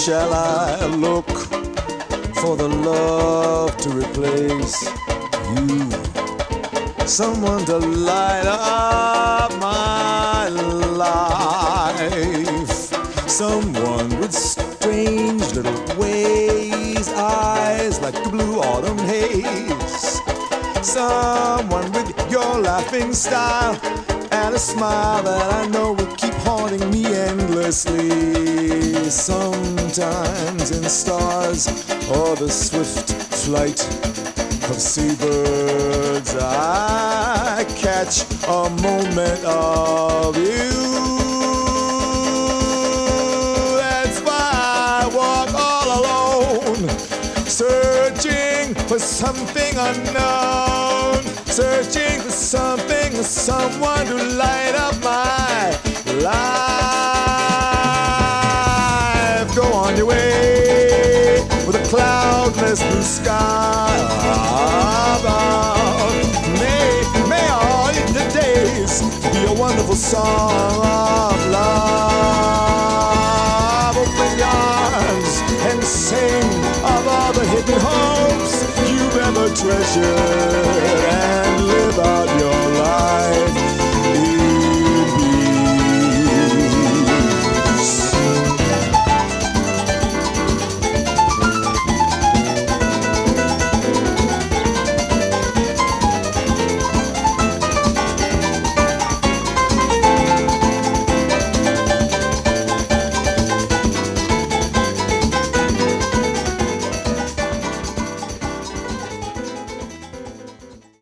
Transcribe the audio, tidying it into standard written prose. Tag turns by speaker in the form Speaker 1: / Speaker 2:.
Speaker 1: shall I look for the love to replace you? Someone to light up my life. Someone with strange little ways, eyes like the blue autumn haze. Someone with your laughing style and a smile that I know will keep haunting me endlessly. Sometimes in stars or the swift flight of seabirds, I catch a moment of you. That's why I walk all alone, searching for something unknown, searching for something or someone to light up my life. Go on your way with a cloudless blue sky above. May all the days be a wonderful song of love. Open your arms and sing of all the hidden hopes you've ever treasured, and live out your life.